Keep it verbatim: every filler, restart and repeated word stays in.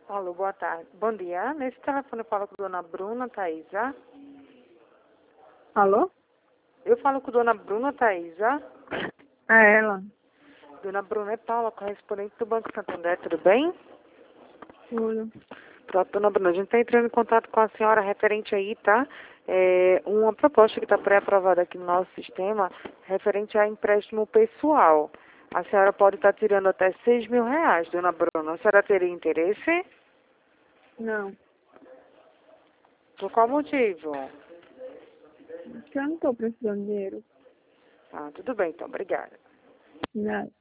Alô, boa tarde. Bom dia. Nesse telefone eu falo com a dona Bruna Thaisa. Alô? Eu falo com a dona Bruna Thaisa. É ela. Dona Bruna é Paula, correspondente do Banco Santander, tudo bem? Tudo. Pronto, dona Bruna, a gente está entrando em contato com a senhora referente aí, tá? É uma proposta que está pré-aprovada aqui no nosso sistema, referente a empréstimo pessoal. A senhora pode estar tirando até seis mil reais, dona Bruna. A senhora teria interesse? Não. Por qual motivo? Porque eu não estou precisando de dinheiro. Ah, tudo bem, então, obrigada. Nada.